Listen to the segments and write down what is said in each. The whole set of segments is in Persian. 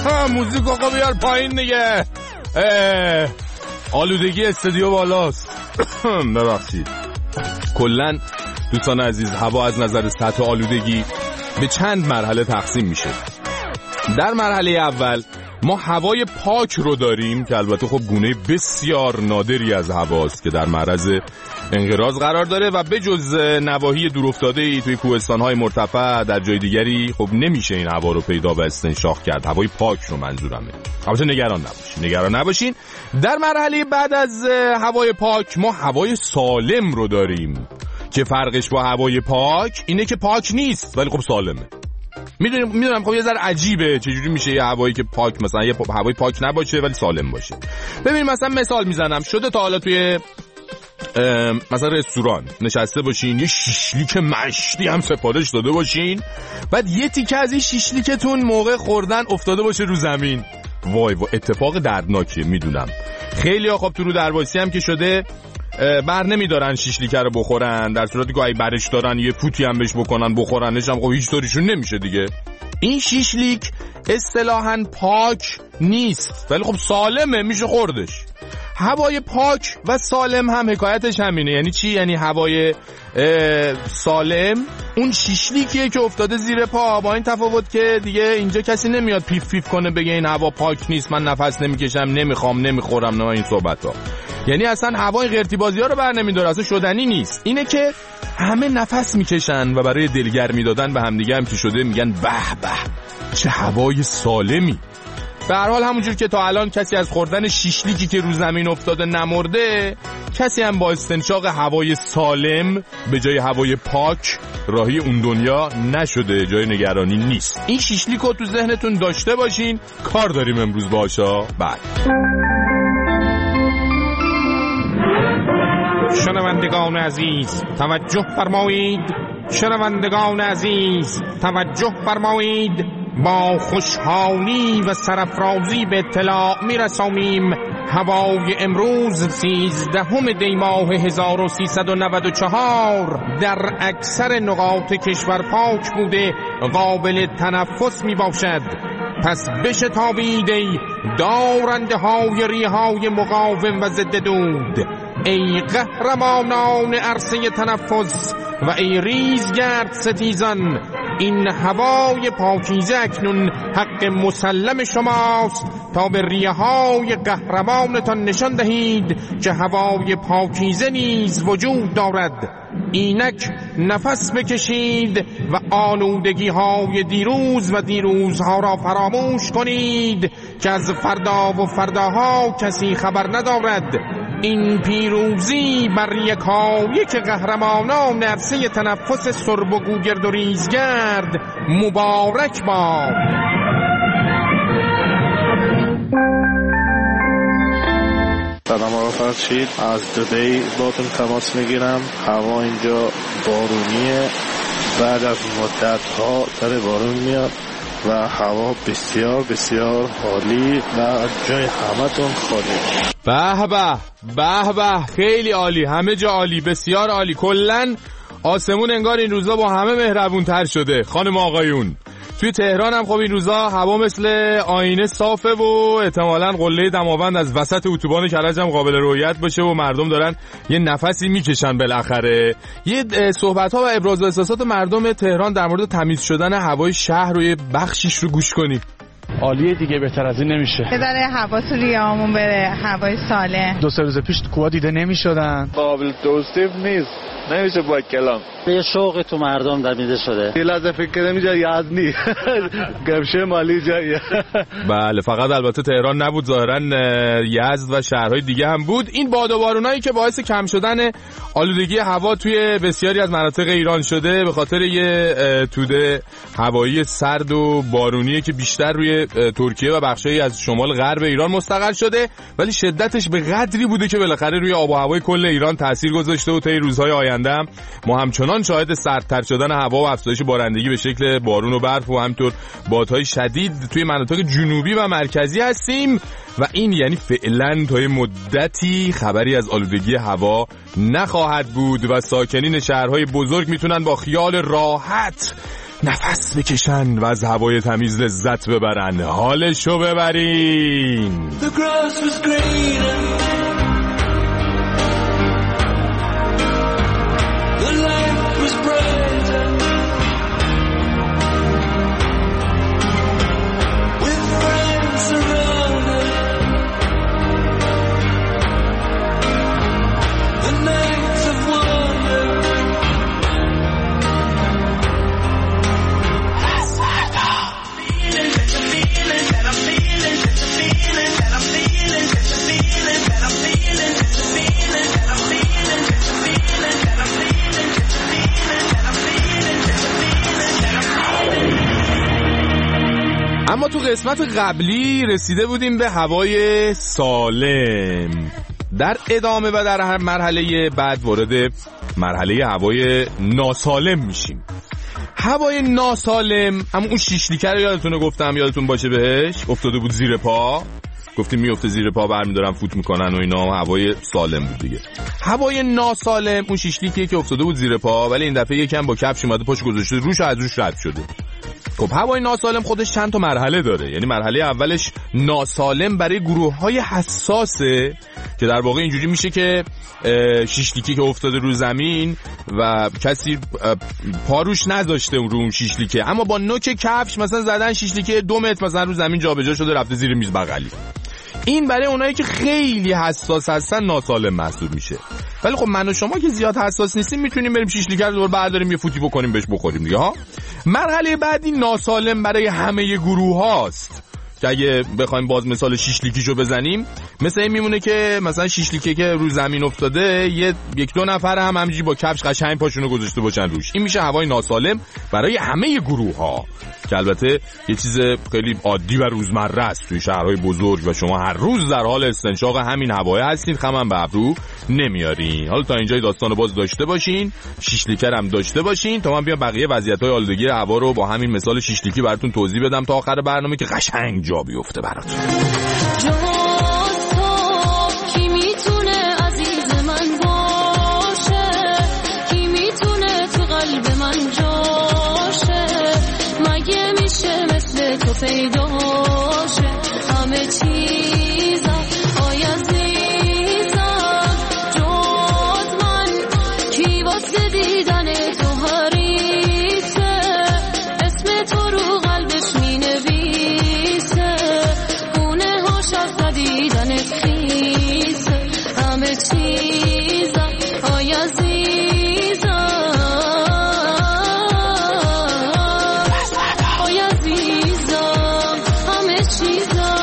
موزیک آقا بیار پایین دیگه. آلودگی استودیو بالاست. ببخشید. کلن دوستان عزیز، هوا از نظر سطح آلودگی به چند مرحله تقسیم میشه. در مرحله اول ما هوای پاک رو داریم که البته خب گونه بسیار نادری از هواست که در معرض انقراض قرار داره و به جز نواحی دورافتاده‌ای توی کوهستان‌های مرتفع در جای دیگری خب نمیشه این هوا رو پیدا و استنشاق کرد. هوای پاک رو منظورمه. البته نگران نباشین. در مرحله بعد از هوای پاک ما هوای سالم رو داریم که فرقش با هوای پاک اینه که پاک نیست ولی خب سالمه. میدونم خب یه ذره عجیبه چجوری میشه یه هوایی که پاک، مثلا یه هوای پاک نباشه ولی سالم باشه. ببین مثلا مثال میزنم، شده تا حالا توی مثلا رستوران نشسته باشین، یه شیشلیک مشتی هم سفارش داده باشین، بعد یه تیکه از این شیشلیکتون موقع خوردن افتاده باشه رو زمین؟ وای اتفاق دردناکیه. میدونم خیلی ها خب تو رو درواسی هم که شده بر نمیدارن شیشلیکه رو بخورن، در صورتی که اگه برش دارن یه فوتی هم بهش بکنن بخورنش هم خب هیچ طوریشون نمیشه دیگه. این شیشلیک اصطلاحاً پاک نیست ولی خب سالمه، میشه خوردش. هوای پاک و سالم هم حکایتش همینه. یعنی چی؟ یعنی هوای سالم اون شیشلیکیه که افتاده زیر پا، با این تفاوت که دیگه اینجا کسی نمیاد پیف پیف کنه بگه این هوا پاک نیست، من نفس نمیکشم، نمیخوام، نمیخورم، نه این صحبت‌ها. یعنی اصلا هوای قرتی بازی‌ها رو بر نمی‌داره، اصلا شدنی نیست. اینه که همه نفس میکشن و برای دلگرمی دادن به همدیگه هم که شده میگن به به چه هوای سالمی. به هر حال همونجور که تا الان کسی از خوردن شیشلیکی که رو زمین افتاده نمرده، کسی هم با استنشاق هوای سالم به جای هوای پاک راهی اون دنیا نشده. جای نگرانی نیست. این شیشلیکو تو ذهنتون داشته باشین، کار داریم امروز باشا. بعد شنوندگان عزیز توجه فرمایید، شنوندگان عزیز توجه فرمایید، با خوشحالی و سرافرازی به اطلاع میرسانیم هوای امروز 13 دی ماه 1394 در اکثر نقاط کشور پاک بوده، قابل تنفس می باشد. پس بشتابید ای دارنده های ریه های مقاوم و ضد دود، ای قهرمانان عرصه تنفس و ای ریزگرد ستیزان، این هوای پاکیزه اکنون حق مسلم شماست تا به ریه های قهرمانتان نشان دهید که هوای پاکیزه نیز وجود دارد. اینک نفس بکشید و آلودگی های دیروز و دیروزها را فراموش کنید که از فردا و فرداها کسی خبر ندارد. این پیروزی بر یکایک قهرمانان عرصه تنفس سرب و گوگرد و ریزگرد مبارک باد. سلام آقا فرشید، از دبی باتون تماس میگیرم. هوا اینجا بارونیه، بعد از مدت ها داره بارون میاد و هوا بسیار بسیار عالی و جای همتون خالی. به به به به، خیلی عالی، همه جا عالی، بسیار عالی. کلن آسمون انگار این روزا با همه مهربون تر شده. خانم آقایون توی تهران هم خب این روزا هوا مثل آینه صافه و احتمالاً قله دماوند از وسط اتوبان کرج هم قابل رؤیت باشه و مردم دارن یه نفسی میکشن بالاخره. یه صحبت‌ها و ابراز احساسات مردم تهران در مورد تمیز شدن هوای شهر رو یه بخشیش رو گوش کنید. عالیه دیگه، بهتر از این نمیشه. بذاره هوا تو ریامون بره، هوای سالم. 2 روز پیش کوها دیده نمیشدن، قابل توصیف نیست، نمیشه با کلام. یه شوق تو مردم دمیده شده. یه لحظه فکر کردم اینجا یزدی گمشه مالی جاییه. بله، فقط البته تهران نبود، ظاهرا یزد و شهرهای دیگه هم بود. این باد و بارونایی که باعث کم شدن آلودگی هوا توی بسیاری از مناطق ایران شده به خاطر یه توده هوایی سرد و بارونیه که بیشتر روی ترکیه و بخشایی از شمال غرب ایران مستقر شده، ولی شدتش به قدری بوده که بالاخره روی آب و هوای کل ایران تاثیر گذاشته و طی روزهای آینده هم ما همچنان شاهد سردتر شدن هوا و افزایش بارندگی به شکل بارون و برف و همینطور بادهای شدید توی مناطق جنوبی و مرکزی هستیم و این یعنی فعلا تا یه مدتی خبری از آلودگی هوا نخواهد بود و ساکنین شهرهای بزرگ میتونن با خیال راحت نفس بکشن و از هوای تمیز لذت ببرن. حالشو ببرین. The grass was greener. The light was brighter. With friends around it. The nights of wonder. اما تو قسمت قبلی رسیده بودیم به هوای سالم. در ادامه و در مرحله بعد وارد مرحله هوای ناسالم میشیم. هوای ناسالم، اما اون شیشلیکه رو یادتونه گفتم، یادتون باشه بهش، افتاده بود زیر پا، گفتیم میفته زیر پا، برمیدارن فوت میکنن و اینا. هوای سالم بود دیگه. هوای ناسالم اون شیشلیکیه که افتاده بود زیر پا، ولی این دفعه یکم با کفش اومده پاش گذاشته روش و از روش رد شده. خب هوای ناسالم خودش چند تا مرحله داره. یعنی مرحله اولش ناسالم برای گروه‌های حساسه که در واقع اینجوری میشه که شیشلیکی که افتاده رو زمین و کسی پاروش نذاشته رو اون شیشلیکه، اما با نوک کفش مثلا زدن شیشلیکه 2 متر مثلا رو زمین جابجا شده رفته زیر میز بغلی. این برای اونایی که خیلی حساس هستن ناسالم محسوب میشه. ولی خب من و شما که زیاد حساس نیستیم میتونیم بریم شیشلیکه رو دور برداریم یه فوتی بکنیم بهش بخوریم دیگه ها. مرحله بعدی ناسالم برای همه گروه هاست که اگه بخوایم باز مثال شیشلیکیشو بزنیم، مثل این میمونه که مثلا شیشلیکه که رو زمین افتاده یک دو نفر هم همینجوری با کفش قشنگ پاشونو گذاشته باشن روش. این میشه هوای ناسالم برای همه گروه ها که البته یه چیز خیلی عادی و روزمره است توی شهرهای بزرگ و شما هر روز در حال استنشاق همین هوای هستید، خمم به ابرو نمیارین. حالا تا اینجای داستانو باز داشته باشین، شیشلیکه هم داشته باشین تا من بیام بقیه وضعیت‌های آلودگی هوا رو با همین مثال شیشلیکی براتون توضیح بدم تا آخر برنامه که قشنگ جا بیفته براتون. کی میتونه عزیز من باشه، کی میتونه تو قلب من جاشه، مگه میشه مثل تو پیدا شه، همه چیزم آی عزیزم جز من، کی واسه دیدن تو حریصه، اسم تو رو قلبش مینویسه، گونه هاش از ندیدنت خیسه، همه چیزم آی عزیزم آی عزیزم همه چیزم.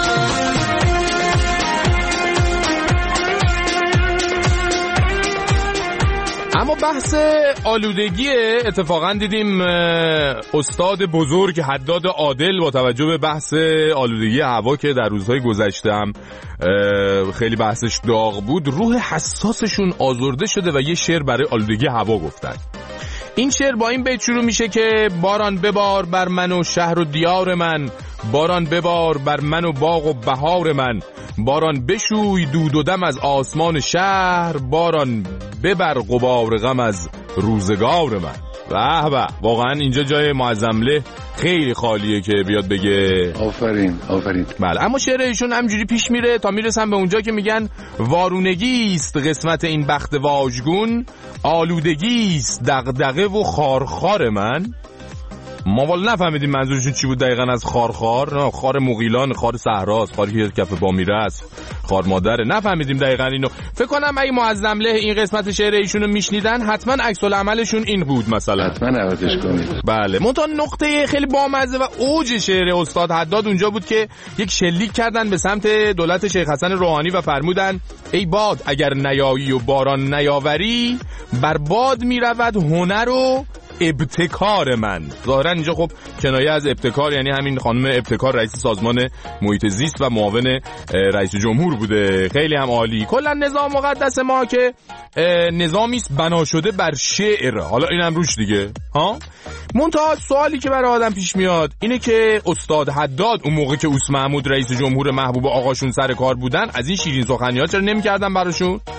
اما بحث آلودگی اتفاقا دیدیم استاد بزرگ حداد عادل با توجه به بحث آلودگی هوا که در روزهای گذشته هم خیلی بحثش داغ بود، روح حساسشون آزرده شده و یه شعر برای آلودگی هوا گفتن. این شعر با این بیت شروع میشه که باران ببار بر من و شهر و دیار من، باران ببار بر من و باغ و بهار من، باران بشوی دود و دم از آسمان شهر، باران ببر غبار غم از روزگار من. به به، واقعا اینجا جای معظمله خیلی خالیه که بیاد بگه آفرین آفرین. بله، اما شعر ایشون همجوری پیش میره تا میرسن به اونجا که میگن وارونگی است قسمت این بخت واژگون، آلودگی است دغدغه و خارخار من. ما والا نفهمیدیم منظورشون چی بود دقیقاً از خارخار. نه، خار مغیلان، خار صحراست، خاری که کف پا میره است، خار مادره. نفهمیدیم دقیقاً اینو. فکر کنم اگه معظمله این قسمت شعر ایشونو میشنیدن حتما عکس العملشون این بود مثلا. حتما عوضش کنید. بله، منتها نقطه خیلی بامزه و اوج شعر استاد حداد اونجا بود که یک شلیک کردن به سمت دولت شیخ حسن روحانی و فرمودن ای باد اگر نیایی و باران نیاوری، بر باد میرود هنر و ابتکار من. ظاهرا اینجا خب کنایه از ابتکار یعنی همین خانم ابتکار رئیس سازمان محیط زیست و معاون رئیس جمهور بوده. خیلی هم عالی. کلا نظام مقدس ما که نظامی است بنا شده بر شعر، حالا اینم روش دیگه ها. منتها سوالی که برای آدم پیش میاد اینه که استاد حداد اون موقع که اوس محمود رئیس جمهور محبوب آقاشون سر کار بودن از این شیرین سخنی‌ها چرا نمی‌کردن براشون؟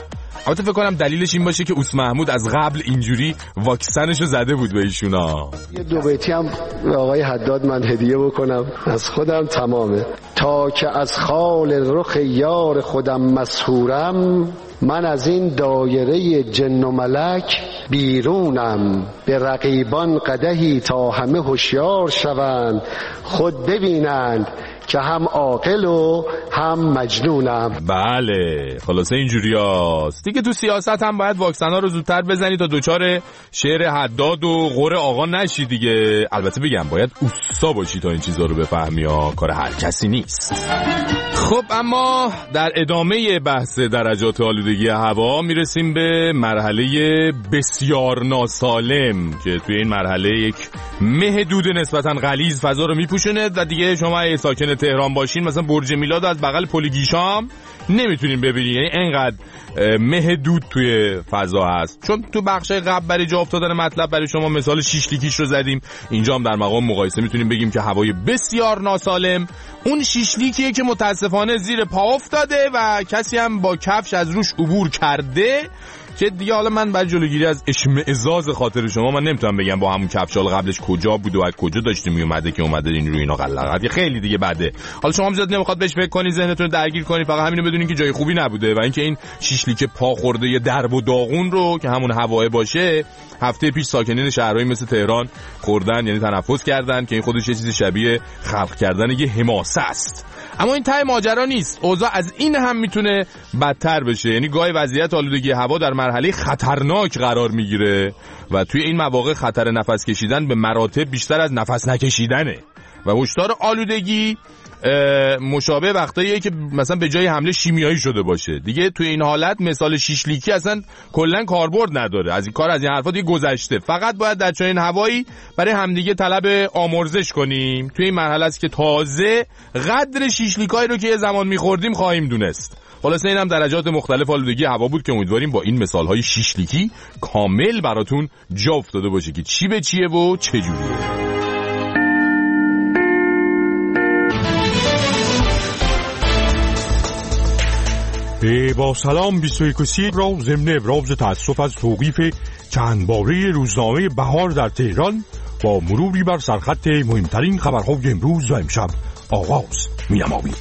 البته فکر کنم دلیلش این باشه که اوس محمود از قبل اینجوری واکسنشو زده بود به ایشونا. یه دو بیتی هم به آقای حداد من هدیه بکنم از خودم تمامه. تا که از خال رخ یار خودم مسحورم، من از این دایره جن و ملک بیرونم. به رقیبان قدحی تا همه هوشیار شوند، خود ببینند که هم عاقل و هم مجنونم. بله خلاصه اینجوری هست دیگه. تو سیاست هم باید واکسن ها رو زودتر بزنی تا دوچار شعر حداد و غور آقا نشی دیگه. البته بگم باید اوستا باشی تا این چیزا رو بفهمی ها، کار هر کسی نیست. خب اما در ادامه بحث درجات آلودگی هوا میرسیم به مرحله بسیار ناسالم که توی این مرحله یک مه دود نسبتا غلیظ فضا رو میپوشونه و دیگه شما اگه ساکن تهران باشین مثلا برج میلاد از بغل پل گیشام نمیتونین ببینین، یعنی انقدر مه دود توی فضا هست. چون تو بخش قبل برای جا افتادن مطلب برای شما مثال شیشلیکیش رو زدیم، اینجا هم در مقام مقایسه میتونیم بگیم که هوای بسیار ناسالم اون شیشلیکیه که متاسفانه زیر پا افتاده و کسی هم با کفش از روش عبور کرده که دیگه حالا من برای جلوگیری از اشمئزاز خاطر شما من نمیتونم بگم با همون کفشال قبلش کجا بود و از کجا داشته میومده که اومده این روی اینا قلقات خیلی دیگه بده. حالا شما هم زیاد نمیخواد بهش فکر کنی، ذهنتون درگیر کنی، فقط همینو بدونین که جای خوبی نبوده و اینکه این شیشلیک پا خورده یه درب و داغون رو که همون هواه باشه هفته پیش ساکنین شهرهای مثل تهران خوردن، یعنی تنفس کردن که این خودش یه چیز شبیه خلق کردن یه حماسه است. اما این ته ماجرا نیست، اوضاع از این هم میتونه بدتر بشه. یعنی گاهی وضعیت آلودگی هوا در مرحله خطرناک قرار میگیره و توی این مواقع خطر نفس کشیدن به مراتب بیشتر از نفس نکشیدنه و هشدار آلودگی مشابه وقتاییه که مثلا به جای حمله شیمیایی شده باشه دیگه. توی این حالت مثال شیشلیکی اصلا کلا کاربرد نداره، از این کار از این حرفا دیگه گذشته. فقط باید در چنین هوایی برای همدیگه طلب آمرزش کنیم. توی این مرحله است که تازه قدر شیشلیکایی رو که یه زمان می‌خوردیم خواهیم دونست. خلاصه اینم درجات مختلف آلودگی هوا بود که امیدواریم با این مثال‌های شیشلیکی کامل براتون جا افتاده باشه که چی به چیه و چه جوریه. با سلام 21 را ضمن ابراز تأسف از توقیف چند باره روزنامه بهار در تهران با مروری بر سرخط مهمترین خبرهای امروز و امشب آغاز می‌نماییم.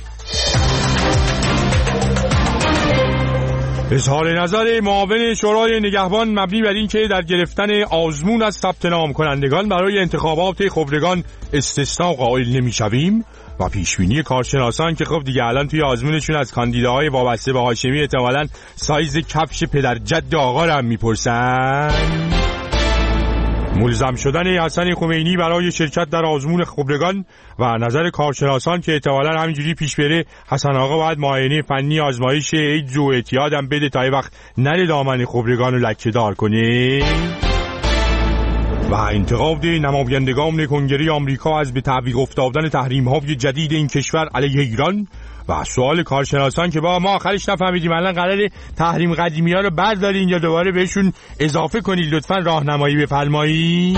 اظهار نظر معاون شورای نگهبان مبنی بر این که در گرفتن آزمون از ثبت نام کنندگان برای انتخابات خبرگان استثناء قائل نمی‌شویم و پیشبینی کارشناسان که خب دیگه الان توی آزمونشون از کاندیداهای وابسته به هاشمی احتمالاً سایز کفش پدر جد آقا رو هم میپرسن. ملزم شدن حسن خمینی برای شرکت در آزمون خبرگان و نظر کارشناسان که احتمالاً همینجوری پیش بره حسن آقا باید معاینه فنی آزمایش ایدز و اعتیاد هم بده تا وقت نره دامن خبرگان رو لکه دار کنه. و انتقاد نمایندگان کنگره آمریکا از به تعویق افتادن تحریم‌های جدید این کشور علیه ایران و سوال کارشناسان که با ما آخرش نفهمیدیم الان قراره تحریم قدیمی‌ها رو بردارین یا دوباره بهشون اضافه کنید، لطفاً راهنمایی بفرمایید.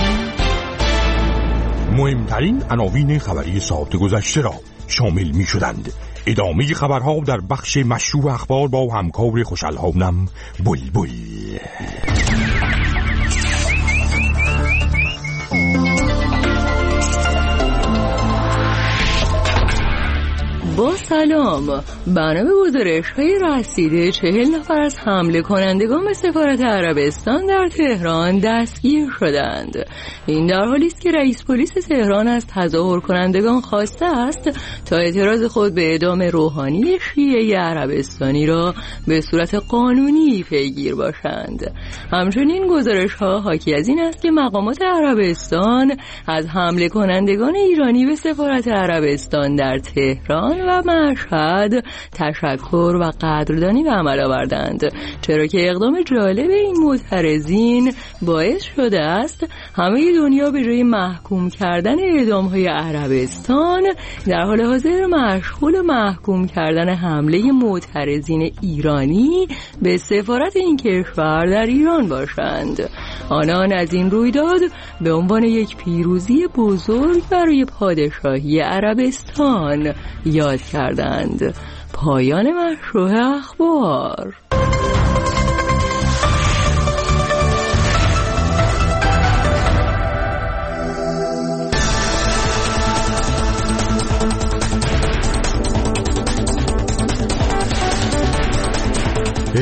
مهمترین عناوین خبری ساعت گذشته را شامل می‌شدند. ادامه خبرها در بخش مشروع اخبار با همکار خوش‌الحالم بلبل. با سلام، بنا به گزارش‌های رسیده 40 نفر از حمله کنندگان به سفارت عربستان در تهران دستگیر شدند. این در حالی است که رئیس پلیس تهران از تظاهر کنندگان خواسته است تا اعتراض خود به اعدام روحانی شیعه عربستانی را به صورت قانونی پیگیر باشند. همچنین گزارش‌ها حاکی از این است که مقامات عربستان از حمله کنندگان ایرانی به سفارت عربستان در تهران و مشهد تشکر و قدردانی به عمل آوردند، چرا که اقدام جالب این معترضین باعث شده است همه دنیا به جای محکوم کردن اعدام‌های عربستان در حال حاضر مشغول محکوم کردن حمله معترضین ایرانی به سفارت این کشور در ایران باشند. آنان از این رویداد به عنوان یک پیروزی بزرگ برای پادشاهی عربستان یاد کردند. پایان مشروع اخبار.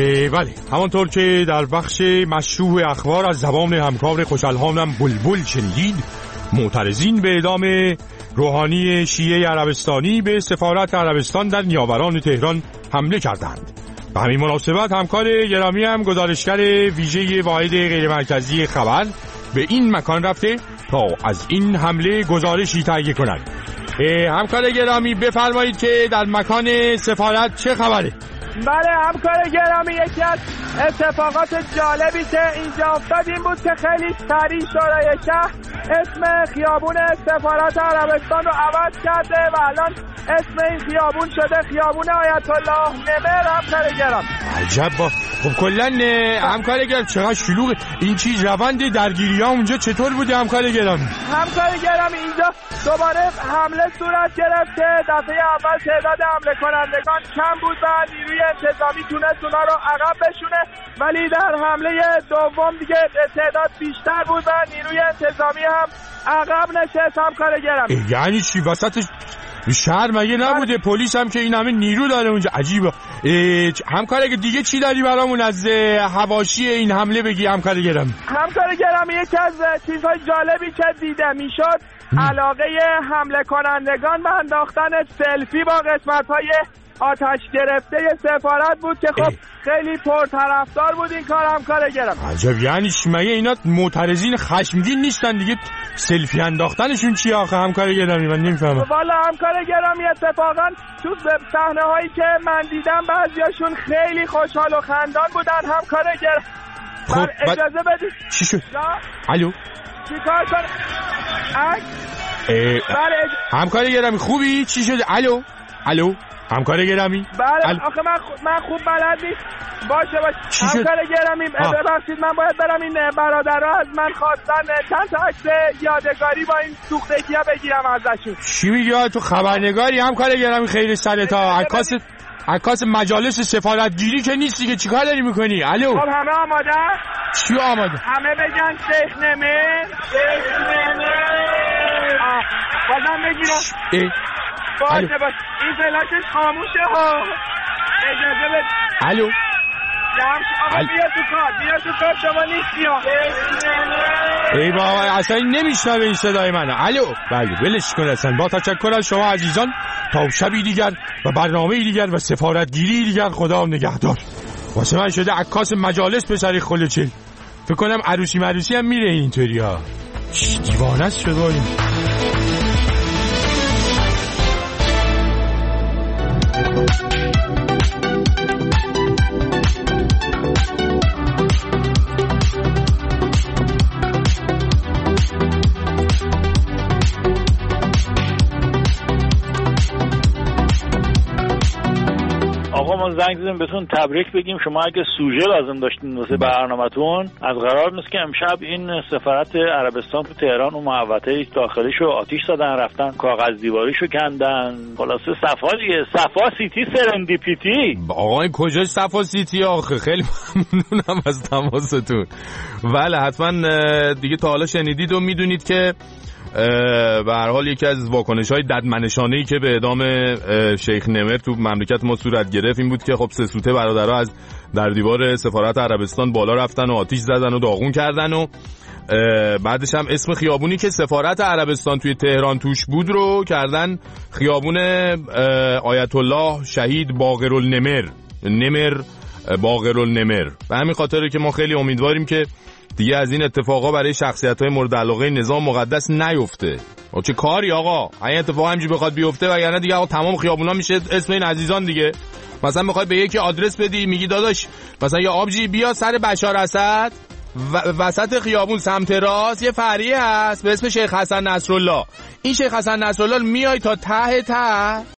بله، همانطور که در بخش مشروع اخبار از زبان همکار خوشالهانم بلبل شنیدید، معترضین به اعدام روحانی شیعه عربستانی به سفارت عربستان در نیاوران تهران حمله کردند. به همین مناسبت همکار گرامی هم گزارشگر ویژه واحد غیرمرکزی خبر به این مکان رفته تا از این حمله گزارشی تهیه کند. همکار گرامی بفرمایید که در مکان سفارت چه خبره؟ بله همکار گرامی، یکی از اتفاقات جالبی که اینجا افتاد این بود که خیلی سریع شورای شهر اسم خیابون سفارت عربستان رو عوض کرده و الان اسم این خیابون شده خیابون آیت الله نمر. همکار گرامی عجب. خب کلن همکار گرامی چقدر شلوغه این چیز، روند درگیری ها اونجا چطور بوده همکار گرامی؟ همکار گرامی اینجا دوباره حمله صورت گرفت که دفعه اول تعداد حمله کنندگان کم بود و نیروی انتظامی تونست اونا رو عقب بشونه، ولی در حمله دوم دیگه تعداد بیشتر بود و نیروی انتظامی هم عقب نشست. همکار گرامی یعنی چی وسط شهر مگه نبوده؟ پلیس هم که این همه نیرو داره اونجا، عجیبه. همکار دیگه چی داری برامون از حواشی این حمله بگی همکار گرامی؟ همکار گرامی یکی از چیزهای جالبی که دیده میشد علاقه حمله کنندگان به انداختن سلفی با قسمت‌های آتش گرفته سفارت بود که خب خیلی پرطرفدار بود این کار. همکار گرامی عجب، یعنی مگه اینا معترضین خشمگین نیستن دیگه؟ سلفی انداختنشون چیه آخه همکار گرامی؟ من نمیفهمم والا همکار گرامی اتفاقا تو صحنه هایی که من دیدم بعضیاشون خیلی خوشحال و خندان بودن. همکار گرامی خب اجازه بدید. چی شد؟ الو چیکار کنم؟ بله همکار گرامی خوبی؟ چی شد؟ الو همکار گرامی؟ بله آخه من خوب بلد نیست. باشه همکار گرامی ببخشید من باید برم این برادرها از من خواستن چند تا عکس یادگاری با این سوختگی‌ها بگیرم ازشون. چی میگی تو خبرنگاری همکار گرامی؟ خیلی سرتا عکاس مجالس سفارتگیری که نیستی که چیکار داری میکنی؟ الو خب همه آماده؟ چی آماده؟ همه بگن شیخ نمر. بازم بگیرم باشه این فلاشش خاموشه ها. اجازه بده. الو آقا بیا تو کار شما نیستی ها. ای بابا اصلا نمیشنوه این صدای منو. الو بله ولش کن اصلا. با تشکر از شما عزیزان، تا شبی دیگر و برنامه دیگر و سفارتگیری دیگر خدا نگهدار. واسه من شده عکاس مجالس پسری خلوچل. فکر کنم عروسی هم میره اینطوری ها. دیوانه است شده این. آقا ما زنگ زدیم بهتون تبریک بگیم. شما اگه سوژه لازم داشتین واسه برنامه‌تون، از قرار نیست که امشب این سفارت عربستان تو تهران اون محوطه داخلیشو آتش زدن، رفتن کاغذ دیواریشو کندن. خلاصه صفا سیتی سرندیپیتی. آقا این کجاش صفا سیتی آخه؟ خیلی ممنونم از تماستون. بله حتما دیگه تا حالا شنیدید و میدونید که به هر حال یکی از واکنش‌های ددمنشانه‌ای که به اعدام شیخ نمر تو مملکت ما صورت گرفت این بود که خب سه سوته برادرها از در دیوار سفارت عربستان بالا رفتن و آتش زدن و داغون کردن و بعدش هم اسم خیابونی که سفارت عربستان توی تهران توش بود رو کردن خیابون آیت الله شهید باقرالنمر، نمر باقرالنمر. به همین خاطره که ما خیلی امیدواریم که دیگه از این اتفاقا برای شخصیت‌های مورد علاقه نظام مقدس نیفته. چه کاری آقا؟ این اتفاق همینجوری بخواد بیفته وگرنه دیگه آقا تمام خیابونا میشه اسم این عزیزان دیگه. مثلا میخوای به یکی آدرس بدی میگی داداش مثلا یا آبجی بیا سر بشار اسد وسط خیابون سمت راست یه فرعی هست به اسم شیخ حسن نصرالله. این شیخ حسن نصرالله میای تا ته